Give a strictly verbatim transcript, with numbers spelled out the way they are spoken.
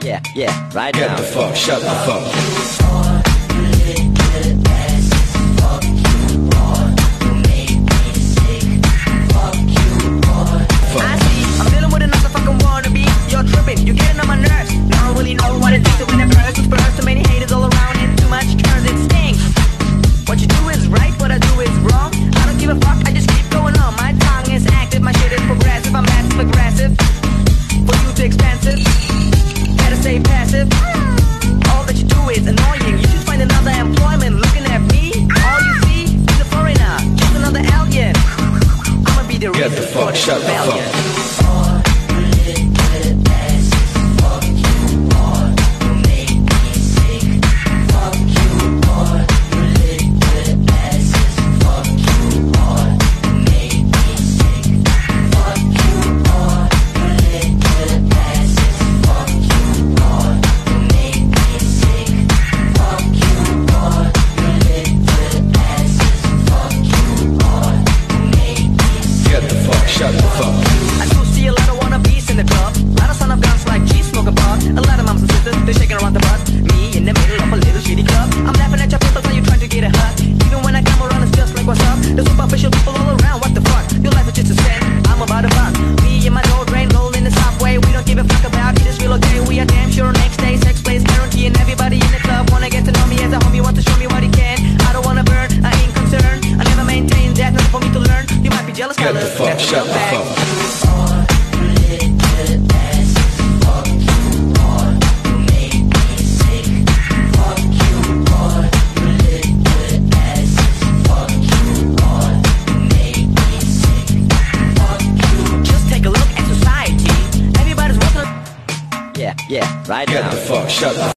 Yeah, yeah, right Get now. the fuck, shut the fuck. I see, I'm dealing with another fucking wannabe. You're tripping, you're getting on my nerves. Now I don't really know what it takes to win a purse. With spurs, too many haters all around and too much turns, it stinks. What you do is right, what I do is wrong. I don't give a fuck, I just keep going on. My tongue is active, my shit is progressive. I'm massive aggressive, for you too expensive. Better stay passive. All that you do is annoying. You should find another employment. Looking at me, all you see is a foreigner, just another alien. I'ma be the Get reason the for fuck, the shut the rebellion. fuck. Shut the fuck. I do see a lot of wannabes in the club. A lot of son of guns like cheese smoking pot. A lot of moms and sisters, they're shaking around the butt. Me in the middle of a little shitty club. I'm laughing at your people while you trying to get a hut. Even when I come around, it's just like what's up. There's superficial people all around, what the fuck? Your life is just a sin, I'm about to fuck. Me and my dough drain, roll in the subway. We don't give a fuck about it, it's real okay. We are damn sure next day, sex plays guarantee. And everybody in the club wanna get to know me as a homie, want to show me what he can. I don't wanna burn, I ain't concerned. I never maintain that, nothing for me to learn. You might be jealous, Get the fellas, fuck, that's shut real the fact. fuck. Yeah, yeah, right Get now. the fuck, shut the